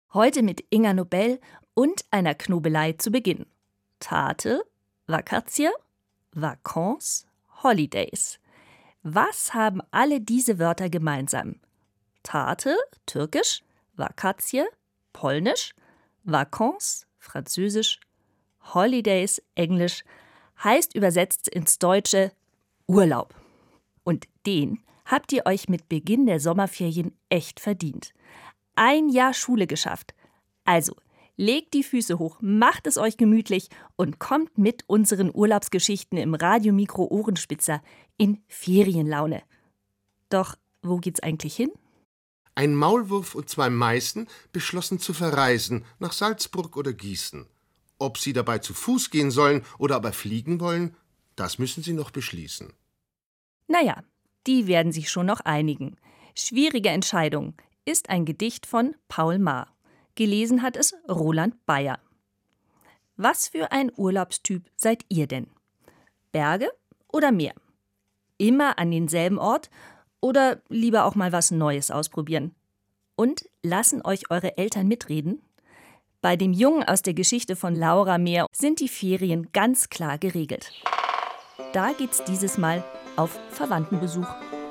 Heute mit Inga Nobel und einer Knobelei zu Beginn. Tate, Vacatie, Vacances, Holidays. Was haben alle diese Wörter gemeinsam? Tate, türkisch, Vacatie, polnisch, Vacances, französisch, Holidays, englisch, heißt übersetzt ins Deutsche Urlaub. Und den habt ihr euch mit Beginn der Sommerferien echt verdient. 1 Jahr Schule geschafft. Also, legt die Füße hoch, macht es euch gemütlich und kommt mit unseren Urlaubsgeschichten im Radio-Mikro Ohrenspitzer in Ferienlaune. Doch, wo geht's eigentlich hin? Ein Maulwurf und 2 Meißen beschlossen zu verreisen nach Salzburg oder Gießen. Ob sie dabei zu Fuß gehen sollen oder aber fliegen wollen, das müssen sie noch beschließen. Naja, die werden sich schon noch einigen. Schwierige Entscheidung ist ein Gedicht von Paul Maar. Gelesen hat es Roland Bayer. Was für ein Urlaubstyp seid ihr denn? Berge oder Meer? Immer an denselben Ort oder lieber auch mal was Neues ausprobieren? Und lassen euch eure Eltern mitreden? Bei dem Jungen aus der Geschichte von Laura Meer sind die Ferien ganz klar geregelt. Da geht's dieses Mal auf Verwandtenbesuch.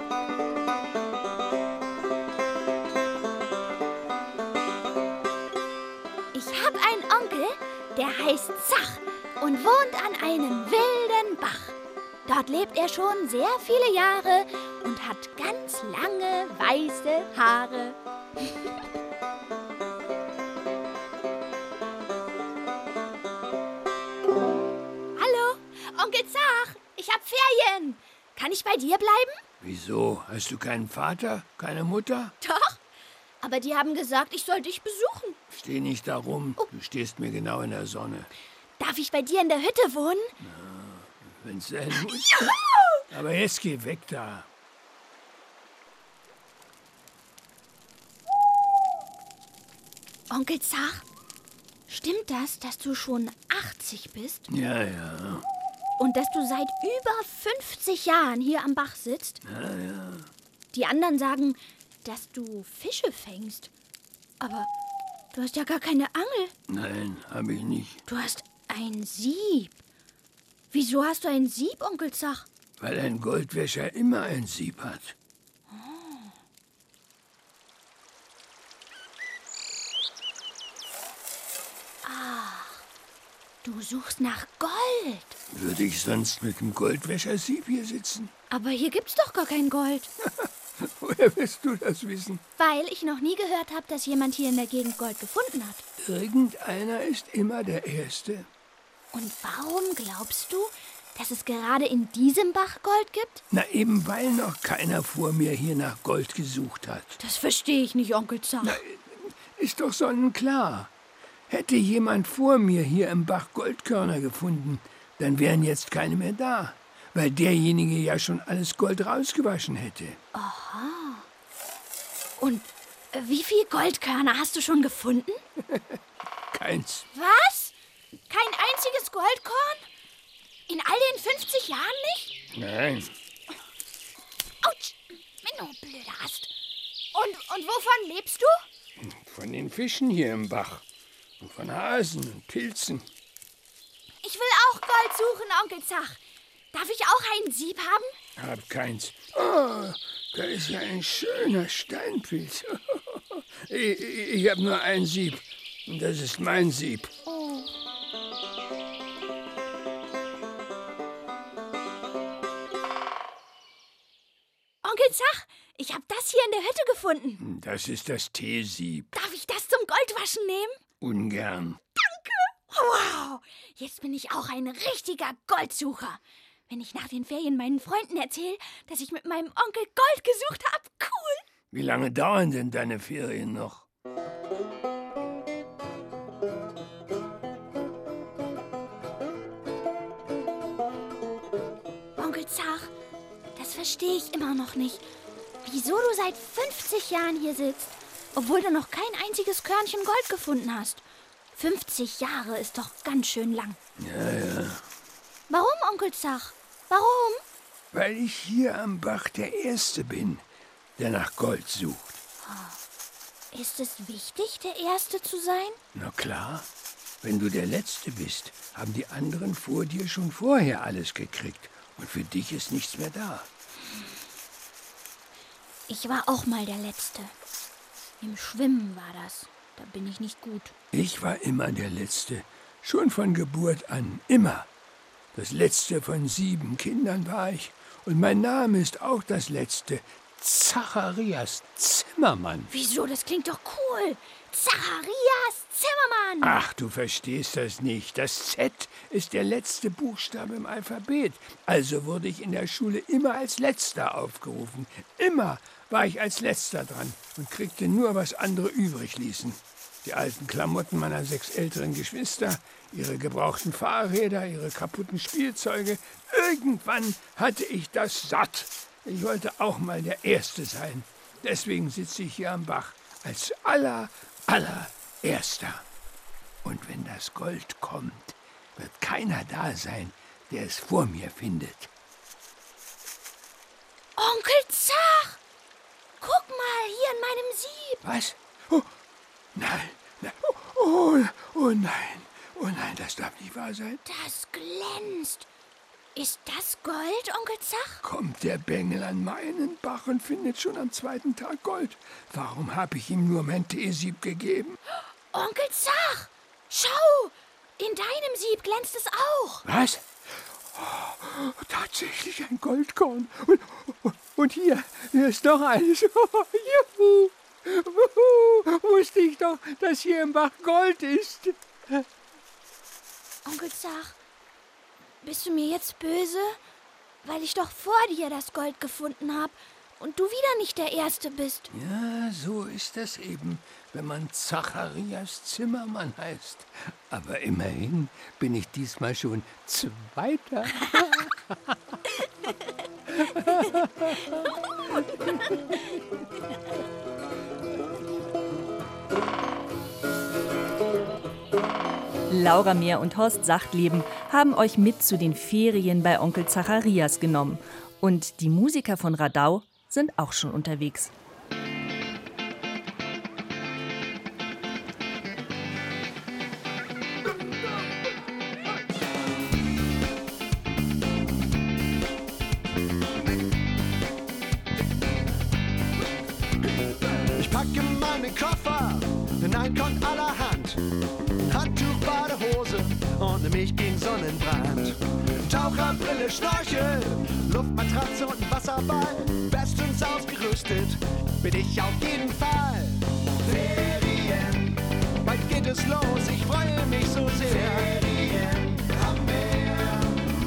Ich habe einen Onkel, der heißt Zach und wohnt an einem wilden Bach. Dort lebt er schon sehr viele Jahre und hat ganz lange weiße Haare. Hallo, Onkel Zach, ich hab Ferien. Kann ich bei dir bleiben? Wieso? Hast du keinen Vater, keine Mutter? Doch, aber die haben gesagt, ich soll dich besuchen. Steh nicht da rum, du stehst mir genau in der Sonne. Darf ich bei dir in der Hütte wohnen? Wenn's sein muss. Aber jetzt geh weg da. Onkel Zach, stimmt das, dass du schon 80 bist? Ja, ja. Und dass du seit über 50 Jahren hier am Bach sitzt? Ja, ja. Die anderen sagen, dass du Fische fängst. Aber du hast ja gar keine Angel. Nein, hab ich nicht. Du hast ein Sieb. Wieso hast du ein Sieb, Onkel Zach? Weil ein Goldwäscher immer ein Sieb hat. Du suchst nach Gold. Würde ich sonst mit dem Goldwäschersieb hier sitzen? Aber hier gibt's doch gar kein Gold. Woher willst du das wissen? Weil ich noch nie gehört habe, dass jemand hier in der Gegend Gold gefunden hat. Irgendeiner ist immer der Erste. Und warum glaubst du, dass es gerade in diesem Bach Gold gibt? Na, eben weil noch keiner vor mir hier nach Gold gesucht hat. Das verstehe ich nicht, Onkel Zach. Na, ist doch sonnenklar. Hätte jemand vor mir hier im Bach Goldkörner gefunden, dann wären jetzt keine mehr da, weil derjenige ja schon alles Gold rausgewaschen hätte. Aha. Und wie viel Goldkörner hast du schon gefunden? Keins. Was? Kein einziges Goldkorn? In all den 50 Jahren nicht? Nein. Autsch, wenn du blöde hast. Und wovon lebst du? Von den Fischen hier im Bach. Und von Hasen und Pilzen. Ich will auch Gold suchen, Onkel Zach. Darf ich auch ein Sieb haben? Hab keins. Oh, da ist ja ein schöner Steinpilz. Ich hab nur ein Sieb. Und das ist mein Sieb. Oh. Onkel Zach, ich hab das hier in der Hütte gefunden. Das ist das Teesieb. Darf ich das zum Goldwaschen nehmen? Ungern. Wow, jetzt bin ich auch ein richtiger Goldsucher. Wenn ich nach den Ferien meinen Freunden erzähle, dass ich mit meinem Onkel Gold gesucht habe, cool. Wie lange dauern denn deine Ferien noch? Onkel Zach, das verstehe ich immer noch nicht. Wieso du seit 50 Jahren hier sitzt, obwohl du noch kein einziges Körnchen Gold gefunden hast. 50 Jahre ist doch ganz schön lang. Ja, ja. Warum, Onkel Zach? Warum? Weil ich hier am Bach der Erste bin, der nach Gold sucht. Ist es wichtig, der Erste zu sein? Na klar, wenn du der Letzte bist, haben die anderen vor dir schon vorher alles gekriegt. Und für dich ist nichts mehr da. Ich war auch mal der Letzte. Im Schwimmen war das. Da bin ich nicht gut. Ich war immer der Letzte. Schon von Geburt an. Immer. Das Letzte von 7 Kindern war ich. Und mein Name ist auch das Letzte. Zacharias Zimmermann. Wieso? Das klingt doch cool. Zacharias Zimmermann. Ach, du verstehst das nicht. Das Z ist der letzte Buchstabe im Alphabet. Also wurde ich in der Schule immer als Letzter aufgerufen. Immer war ich als Letzter dran und kriegte nur, was andere übrig ließen. Die alten Klamotten meiner 6 älteren Geschwister, ihre gebrauchten Fahrräder, ihre kaputten Spielzeuge. Irgendwann hatte ich das satt. Ich wollte auch mal der Erste sein. Deswegen sitze ich hier am Bach als allererster. Und wenn das Gold kommt, wird keiner da sein, der es vor mir findet. Onkel Zach! Guck mal, hier in meinem Sieb. Was? Oh, nein, nein. Oh nein, das darf nicht wahr sein. Das glänzt. Ist das Gold, Onkel Zach? Kommt der Bengel an meinen Bach und findet schon am 2. Tag Gold. Warum habe ich ihm nur mein Teesieb gegeben? Onkel Zach, schau! In deinem Sieb glänzt es auch. Was? Oh, tatsächlich ein Goldkorn. Und hier ist noch eines. Juhu! Wusste ich doch, dass hier im Bach Gold ist. Onkel Zach, bist du mir jetzt böse? Weil ich doch vor dir das Gold gefunden habe und du wieder nicht der Erste bist. Ja, so ist das eben, wenn man Zacharias Zimmermann heißt. Aber immerhin bin ich diesmal schon Zweiter. Laura Mehr und Horst Sachtleben haben euch mit zu den Ferien bei Onkel Zacharias genommen. Und die Musiker von Radau sind auch schon unterwegs. Ich packe meine Koffer, hinein kommt allerhand. Handtuch, Badehose und mich gegen Sonnenbrand. Taucherbrille, Schnorchel, Luftmatratze und ein Wasserball. Bestens ausgerüstet bin ich auf jeden Fall. Ferien, bald geht es los, ich freue mich so sehr. Ferien am Meer.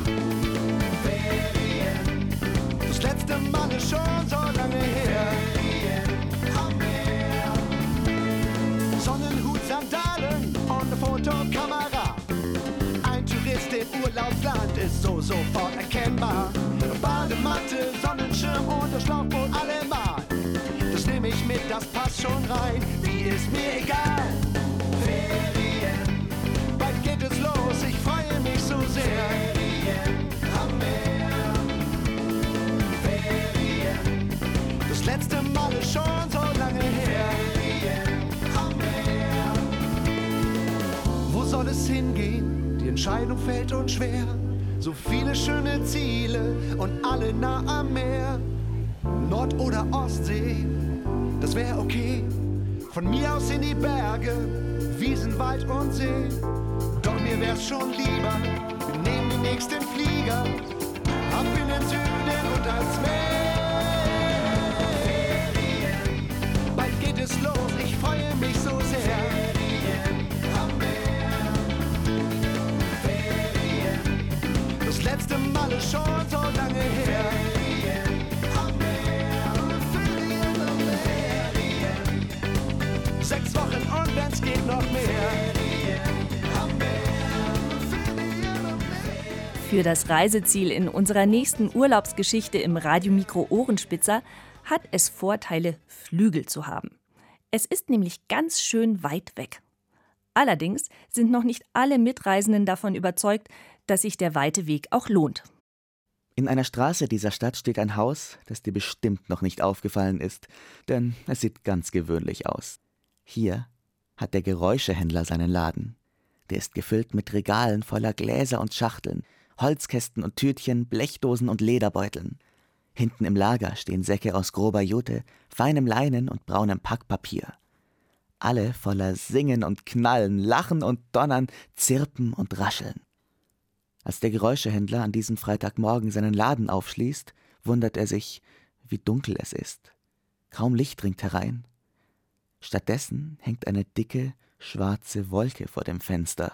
Ferien, das letzte Mal ist schon so lange her. Ferien am Meer. Sonnenhut, Sandalen und eine Fotokamera. Ein Tourist im Urlaubsland ist so sofort erkennbar. Badematte, Sonnenschirm und das Schlauchboot allemal. Das nehme ich mit, das passt schon rein. Die ist mir egal. Ferien, bald geht es los, ich freue mich so sehr. Ferien am Meer. Ferien, das letzte Mal ist schon so lange her. Ferien am Meer. Wo soll es hingehen? Die Entscheidung fällt uns schwer. So viele schöne Ziele und alle nah am Meer. Nord- oder Ostsee, das wäre okay. Von mir aus in die Berge, Wiesen, Wald und See. Doch mir wär's schon lieber, wir nehmen den nächsten Flieger. Ab in den Süden und ans Meer. Ferien, bald geht es los, ich freue mich so sehr. Ferien am Meer. Ferien, das letzte Mal ist schon so lange her. Ferien am Meer. Ferien am Meer. 6 Wochen und wenn's geht noch mehr. Ferien am Meer. Ferien am Meer. Für das Reiseziel in unserer nächsten Urlaubsgeschichte im Radiomikro Ohrenspitzer hat es Vorteile, Flügel zu haben. Es ist nämlich ganz schön weit weg. Allerdings sind noch nicht alle Mitreisenden davon überzeugt, dass sich der weite Weg auch lohnt. In einer Straße dieser Stadt steht ein Haus, das dir bestimmt noch nicht aufgefallen ist, denn es sieht ganz gewöhnlich aus. Hier hat der Geräuschehändler seinen Laden. Der ist gefüllt mit Regalen voller Gläser und Schachteln, Holzkästen und Tütchen, Blechdosen und Lederbeuteln. Hinten im Lager stehen Säcke aus grober Jute, feinem Leinen und braunem Packpapier. Alle voller Singen und Knallen, Lachen und Donnern, Zirpen und Rascheln. Als der Geräuschehändler an diesem Freitagmorgen seinen Laden aufschließt, wundert er sich, wie dunkel es ist. Kaum Licht dringt herein. Stattdessen hängt eine dicke, schwarze Wolke vor dem Fenster.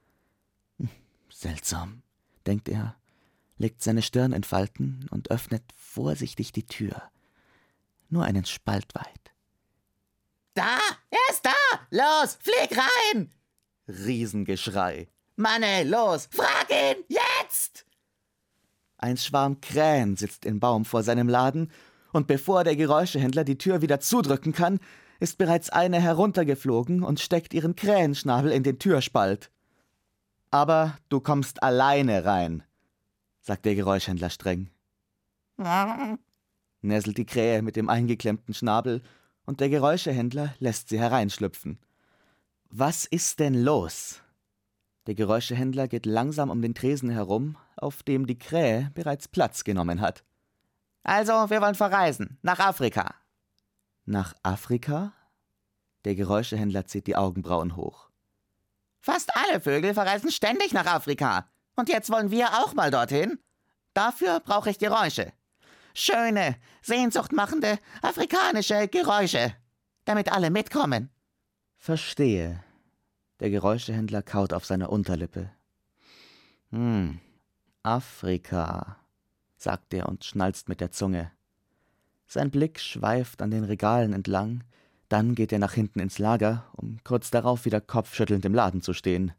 Seltsam, denkt er, legt seine Stirn in Falten und öffnet vorsichtig die Tür. Nur einen Spalt weit. »Da! Er ist da! Los, flieg rein!« Riesengeschrei. »Manne, los, frag ihn, jetzt!« Ein Schwarm Krähen sitzt im Baum vor seinem Laden, und bevor der Geräuschehändler die Tür wieder zudrücken kann, ist bereits eine heruntergeflogen und steckt ihren Krähenschnabel in den Türspalt. »Aber du kommst alleine rein«, sagt der Geräuschhändler streng. Näselt die Krähe mit dem eingeklemmten Schnabel, und der Geräuschehändler lässt sie hereinschlüpfen. »Was ist denn los?« Der Geräuschehändler geht langsam um den Tresen herum, auf dem die Krähe bereits Platz genommen hat. »Also, wir wollen verreisen, nach Afrika.« »Nach Afrika?« Der Geräuschehändler zieht die Augenbrauen hoch. »Fast alle Vögel verreisen ständig nach Afrika. Und jetzt wollen wir auch mal dorthin. Dafür brauche ich Geräusche. Schöne, sehnsuchtmachende, afrikanische Geräusche, damit alle mitkommen.« »Verstehe.« Der Geräuschehändler kaut auf seiner Unterlippe. Afrika, sagt er und schnalzt mit der Zunge. Sein Blick schweift an den Regalen entlang, dann geht er nach hinten ins Lager, um kurz darauf wieder kopfschüttelnd im Laden zu stehen.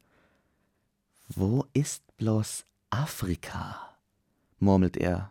»Wo ist bloß Afrika?« murmelt er.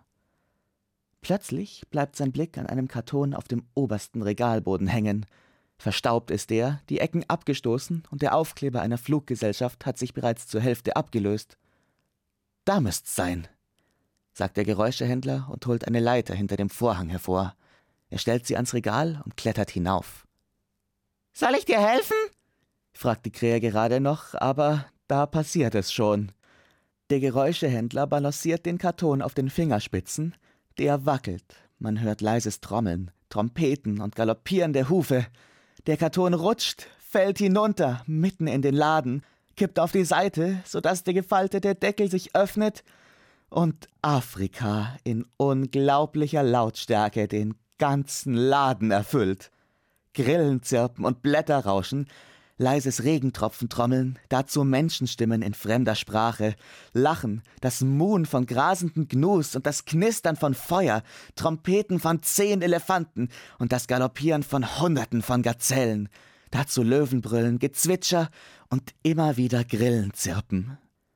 Plötzlich bleibt sein Blick an einem Karton auf dem obersten Regalboden hängen. Verstaubt ist er, die Ecken abgestoßen und der Aufkleber einer Fluggesellschaft hat sich bereits zur Hälfte abgelöst. »Da müsst's sein«, sagt der Geräuschehändler und holt eine Leiter hinter dem Vorhang hervor. Er stellt sie ans Regal und klettert hinauf. »Soll ich dir helfen?« fragt die Krähe gerade noch, aber da passiert es schon. Der Geräuschehändler balanciert den Karton auf den Fingerspitzen, der wackelt. Man hört leises Trommeln, Trompeten und galoppierende Hufe. Der Karton rutscht, fällt hinunter, mitten in den Laden, kippt auf die Seite, sodass der gefaltete Deckel sich öffnet und Afrika in unglaublicher Lautstärke den ganzen Laden erfüllt. Grillen zirpen und Blätter rauschen, leises Regentropfentrommeln, dazu Menschenstimmen in fremder Sprache, Lachen, das Muhen von grasenden Gnus und das Knistern von Feuer, Trompeten von 10 Elefanten und das Galoppieren von Hunderten von Gazellen, dazu Löwenbrüllen, Gezwitscher und immer wieder Grillen zirpen.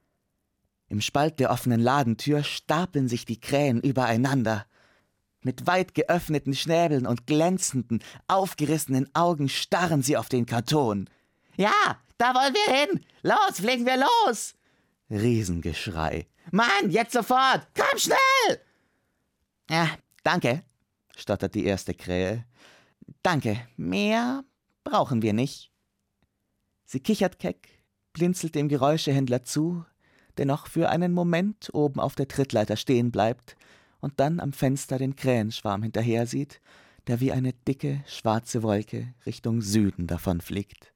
Im Spalt der offenen Ladentür stapeln sich die Krähen übereinander. Mit weit geöffneten Schnäbeln und glänzenden, aufgerissenen Augen starren sie auf den Karton. »Ja, da wollen wir hin! Los, fliegen wir los!« Riesengeschrei. »Mann, jetzt sofort! Komm schnell!« »Ja, danke«, stottert die erste Krähe. »Danke, mehr brauchen wir nicht.« Sie kichert keck, blinzelt dem Geräuschehändler zu, der noch für einen Moment oben auf der Trittleiter stehen bleibt und dann am Fenster den Krähenschwarm hinterher sieht, der wie eine dicke, schwarze Wolke Richtung Süden davonfliegt.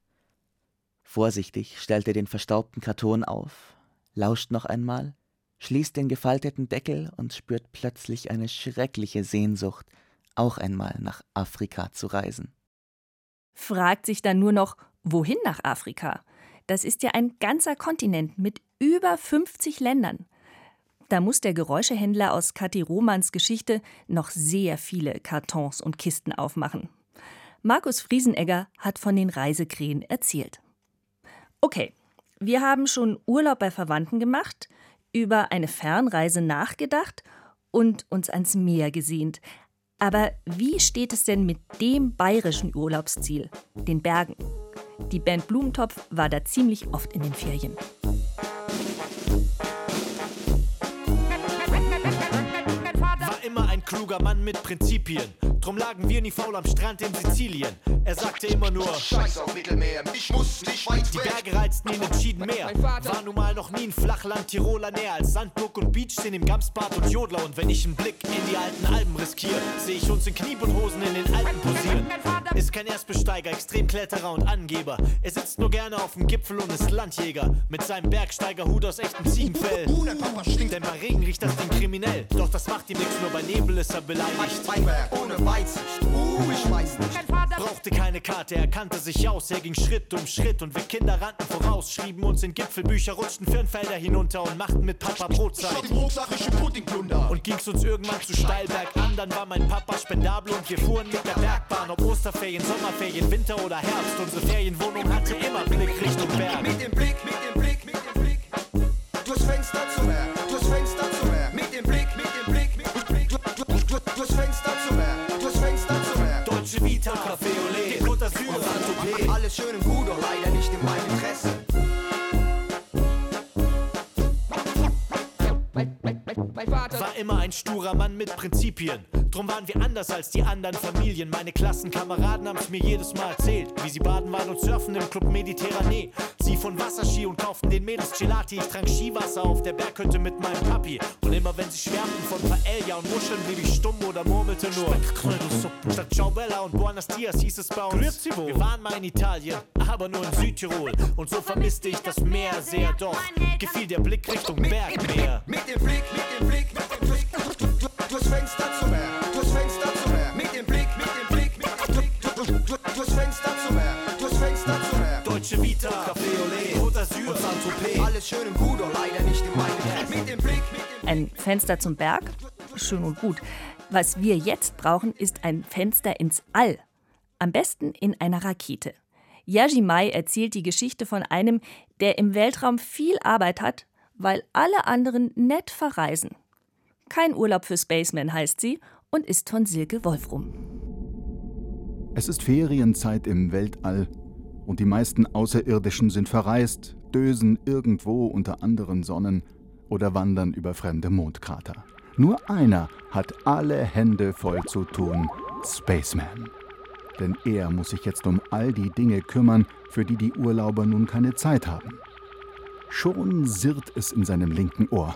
Vorsichtig stellt er den verstaubten Karton auf, lauscht noch einmal, schließt den gefalteten Deckel und spürt plötzlich eine schreckliche Sehnsucht, auch einmal nach Afrika zu reisen. Fragt sich dann nur noch, wohin nach Afrika? Das ist ja ein ganzer Kontinent mit über 50 Ländern. Da muss der Geräuschehändler aus Kathi Romans Geschichte noch sehr viele Kartons und Kisten aufmachen. Markus Friesenegger hat von den Reisekrähen erzählt. Okay, wir haben schon Urlaub bei Verwandten gemacht, über eine Fernreise nachgedacht und uns ans Meer gesehnt. Aber wie steht es denn mit dem bayerischen Urlaubsziel, den Bergen? Die Band Blumentopf war da ziemlich oft in den Ferien. War immer ein kluger Mann mit Prinzipien. Drum lagen wir nie faul am Strand in Sizilien. Er sagte immer nur, Scheiß auf Mittelmeer, ich muss nicht weit die weg. Berge reizten ihn entschieden mehr. War nun mal noch nie ein Flachland Tiroler näher als Sandburg und Beach, stehen im Gamsbad und Jodler. Und wenn ich einen Blick in die alten Alben riskiere, sehe ich uns in Kniebundhosen in den Alpen posieren. Ist kein Erstbesteiger, Extremkletterer und Angeber. Er sitzt nur gerne auf dem Gipfel und ist Landjäger. Mit seinem Bergsteigerhut aus echtem Ziegenfell. Dein Papa stinkt. Denn bei Regen riecht das Ding kriminell. Doch das macht ihm nichts, nur bei Nebel ist er beleidigt. Weinberg ohne Weitsicht, ich weiß nicht. Brauchte keine Karte, er kannte sich aus. Er ging Schritt um Schritt und wir Kinder rannten voraus. Schrieben uns in Gipfelbücher, rutschten Firnfelder hinunter und machten mit Papa Brotzeit. Statt im Rucksack ich Pudding plunder. Und ging's uns irgendwann zu steil bergan, dann war mein Papa spendabel und wir fuhren mit der Bergbahn. Ob Osterferien, Sommerferien, Winter oder Herbst, unsere Ferienwohnung hatte immer Blick Richtung Berg. Mit dem Blick, durchs Fenster zum Meer, durchs Fenster zum Meer. Mit dem Blick, durchs Fenster zum Meer, durchs Fenster zum Meer. Deutsche Vita, Café Olé, Côte d'Azur und Saint-Tropez. Alles schön und gut, doch leider nicht in meinem Interesse. War immer ein sturer Mann mit Prinzipien. Drum waren wir anders als die anderen Familien. Meine Klassenkameraden haben's mir jedes Mal erzählt, wie sie baden waren und surfen im Club Mediterranee. Sie von Wasserski und kauften den Mädels Gelati. Ich trank Skiwasser auf der Berghütte mit meinem Papi. Und immer wenn sie schwärmten von Paella und Muscheln, blieb ich stumm oder murmelte nur Speckkrödelsuppen. Statt Ciao Bella und Buenos Dias hieß es bei uns. Wir waren mal in Italien, aber nur in Südtirol. Und so vermisste ich das Meer sehr, doch gefiel der Blick Richtung Bergmeer. Mit dem Blick, durchs Fenster zum Meer, durchs Fenster zum Meer. Mit dem Blick, durchs Fenster zum Meer, durchs Fenster zum Meer. Deutsche Vita, Café Olé, Côte d'Azur und Saint-Tropez. Alles schön und gut, doch leider nicht in meinem Interesse. Mit dem Blick, Ein Fenster zum Berg? Schön und gut. Was wir jetzt brauchen, ist ein Fenster ins All. Am besten in einer Rakete. Jerzy May erzählt die Geschichte von einem, der im Weltraum viel Arbeit hat, weil alle anderen nett verreisen. Kein Urlaub für Spaceman heißt sie und ist von Silke Wolfrum. Es ist Ferienzeit im Weltall und die meisten Außerirdischen sind verreist, dösen irgendwo unter anderen Sonnen oder wandern über fremde Mondkrater. Nur einer hat alle Hände voll zu tun, Spaceman. Denn er muss sich jetzt um all die Dinge kümmern, für die die Urlauber nun keine Zeit haben. Schon sirrt es in seinem linken Ohr.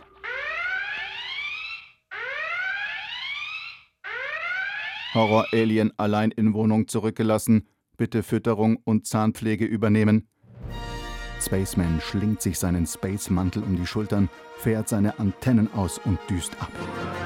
Horror-Alien allein in Wohnung zurückgelassen, bitte Fütterung und Zahnpflege übernehmen. Spaceman schlingt sich seinen Space-Mantel um die Schultern, fährt seine Antennen aus und düst ab.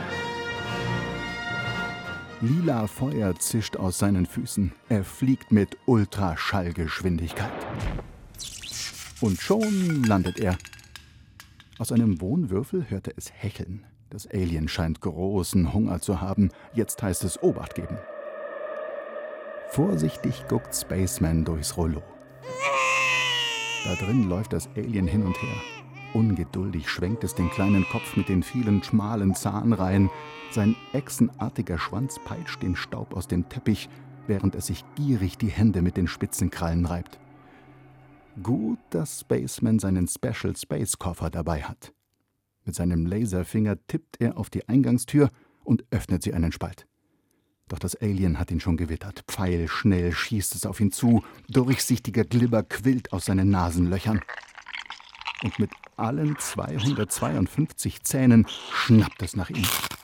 Lila Feuer zischt aus seinen Füßen. Er fliegt mit Ultraschallgeschwindigkeit. Und schon landet er. Aus einem Wohnwürfel hört er es hecheln. Das Alien scheint großen Hunger zu haben. Jetzt heißt es Obacht geben. Vorsichtig guckt Spaceman durchs Rollo. Da drin läuft das Alien hin und her. Ungeduldig schwenkt es den kleinen Kopf mit den vielen schmalen Zahnreihen. Sein echsenartiger Schwanz peitscht den Staub aus dem Teppich, während es sich gierig die Hände mit den spitzen Krallen reibt. Gut, dass Spaceman seinen Special Space Koffer dabei hat. Mit seinem Laserfinger tippt er auf die Eingangstür und öffnet sie einen Spalt. Doch das Alien hat ihn schon gewittert. Pfeilschnell schießt es auf ihn zu, durchsichtiger Glibber quillt aus seinen Nasenlöchern. Und mit allen 252 Zähnen schnappt es nach ihm.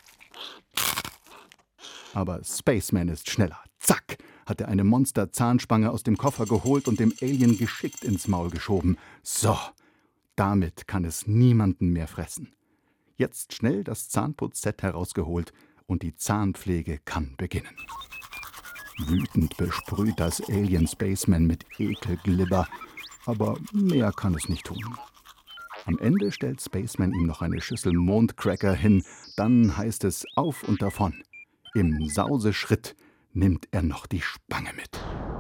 Aber Spaceman ist schneller. Zack, hat er eine Monster-Zahnspange aus dem Koffer geholt und dem Alien geschickt ins Maul geschoben. So, damit kann es niemanden mehr fressen. Jetzt schnell das Zahnputzset herausgeholt und die Zahnpflege kann beginnen. Wütend besprüht das Alien Spaceman mit Ekelglibber, aber mehr kann es nicht tun. Am Ende stellt Spaceman ihm noch eine Schüssel Mondcracker hin, dann heißt es auf und davon. Im Sauseschritt nimmt er noch die Spange mit.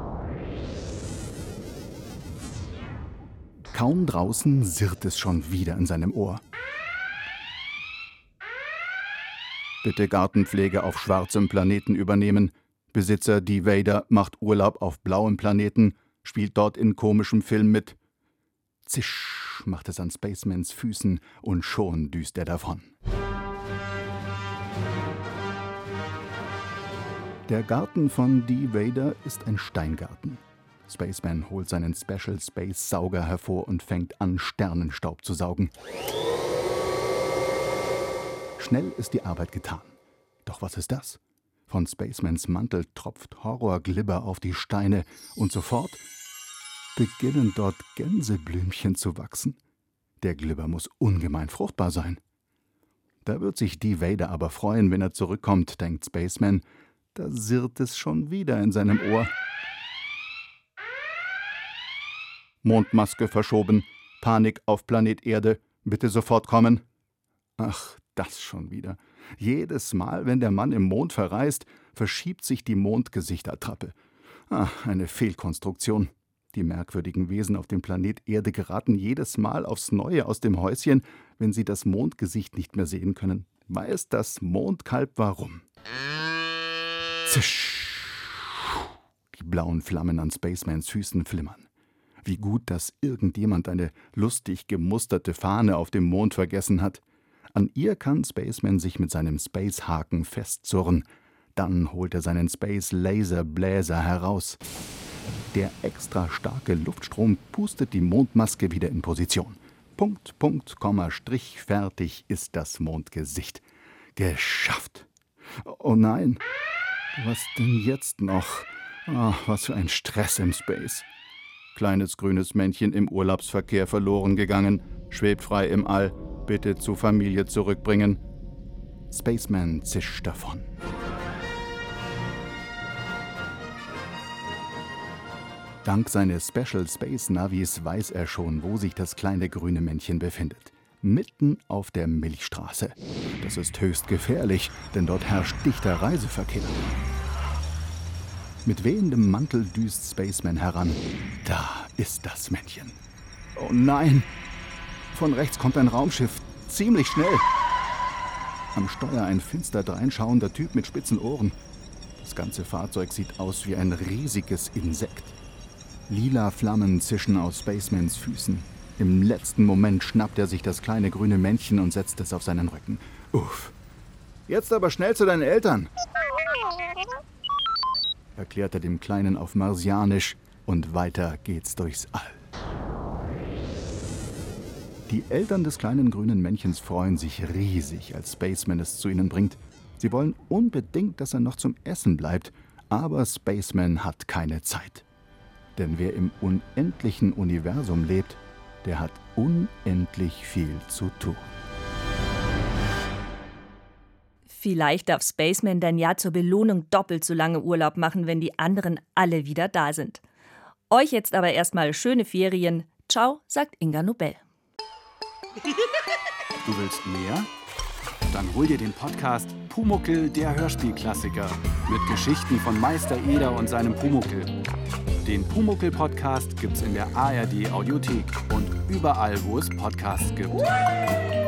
Kaum draußen sirrt es schon wieder in seinem Ohr. Bitte Gartenpflege auf schwarzem Planeten übernehmen. Besitzer D. Vader macht Urlaub auf blauem Planeten, spielt dort in komischem Film mit. Zisch macht es an Spacemans Füßen und schon düst er davon. Der Garten von Dee Vader ist ein Steingarten. Spaceman holt seinen Special Space Sauger hervor und fängt an, Sternenstaub zu saugen. Schnell ist die Arbeit getan. Doch was ist das? Von Spacemans Mantel tropft Horrorglibber auf die Steine und sofort beginnen dort Gänseblümchen zu wachsen. Der Glibber muss ungemein fruchtbar sein. Da wird sich Dee Vader aber freuen, wenn er zurückkommt, denkt Spaceman. Da sirrt es schon wieder in seinem Ohr. Mondmaske verschoben, Panik auf Planet Erde, bitte sofort kommen. Ach, das schon wieder. Jedes Mal, wenn der Mann im Mond verreist, verschiebt sich die Mondgesichtattrappe. Ach, eine Fehlkonstruktion. Die merkwürdigen Wesen auf dem Planet Erde geraten jedes Mal aufs Neue aus dem Häuschen, wenn sie das Mondgesicht nicht mehr sehen können. Weiß das Mondkalb warum? Zisch! Die blauen Flammen an Spacemans Füßen flimmern. Wie gut, dass irgendjemand eine lustig gemusterte Fahne auf dem Mond vergessen hat. An ihr kann Spaceman sich mit seinem Spacehaken festzurren. Dann holt er seinen Space-Laser-Bläser heraus. Der extra starke Luftstrom pustet die Mondmaske wieder in Position. Punkt, Punkt, Komma, Strich, fertig ist das Mondgesicht. Geschafft! Oh nein, was denn jetzt noch? Oh, was für ein Stress im Space. Kleines grünes Männchen im Urlaubsverkehr verloren gegangen, schwebt frei im All, bitte zur Familie zurückbringen. Spaceman zischt davon. Dank seines Special Space Navis weiß er schon, wo sich das kleine grüne Männchen befindet. Mitten auf der Milchstraße. Das ist höchst gefährlich, denn dort herrscht dichter Reiseverkehr. Mit wehendem Mantel düst Spaceman heran. Da ist das Männchen. Oh nein! Von rechts kommt ein Raumschiff. Ziemlich schnell. Am Steuer ein finster dreinschauender Typ mit spitzen Ohren. Das ganze Fahrzeug sieht aus wie ein riesiges Insekt. Lila Flammen zischen aus Spacemans Füßen. Im letzten Moment schnappt er sich das kleine grüne Männchen und setzt es auf seinen Rücken. Uff. Jetzt aber schnell zu deinen Eltern, erklärt er dem Kleinen auf Marsianisch, und weiter geht's durchs All. Die Eltern des kleinen grünen Männchens freuen sich riesig, als Spaceman es zu ihnen bringt. Sie wollen unbedingt, dass er noch zum Essen bleibt, aber Spaceman hat keine Zeit. Denn wer im unendlichen Universum lebt, der hat unendlich viel zu tun. Vielleicht darf Spaceman dann ja zur Belohnung doppelt so lange Urlaub machen, wenn die anderen alle wieder da sind. Euch jetzt aber erstmal schöne Ferien. Ciao, sagt Inga Nobel. Du willst mehr? Dann hol dir den Podcast Pumuckl, der Hörspielklassiker. Mit Geschichten von Meister Eder und seinem Pumuckl. Den Pumuckl-Podcast gibt's in der ARD-Audiothek und überall, wo es Podcasts gibt.